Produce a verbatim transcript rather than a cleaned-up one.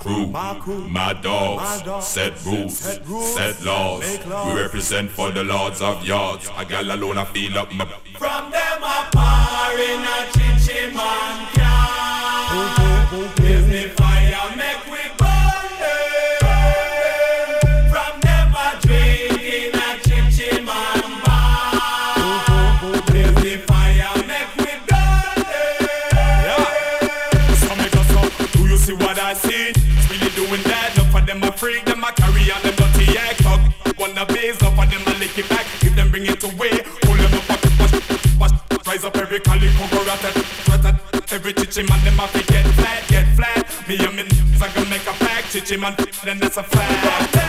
crew, my dogs, set rules, set laws. We represent for the lords of yards. A gal alone I feel up my. From them a par in a chichi man car. Give me fire, make we burn them. From them a drink in a chichi man bar. Give me fire, make we burn them. Yeah. So make us up. Do you see what I see? Really doing that. Enough of them a freak, them a carry on them dirty act. Talk wanna base, enough of them a lick it back. If them bring it away, pull them up. Rise up every calico, go rat-tat, every chichi man, them have to get flat, get flat. Me and me, I can make a pack, chichi man, then that's a fact.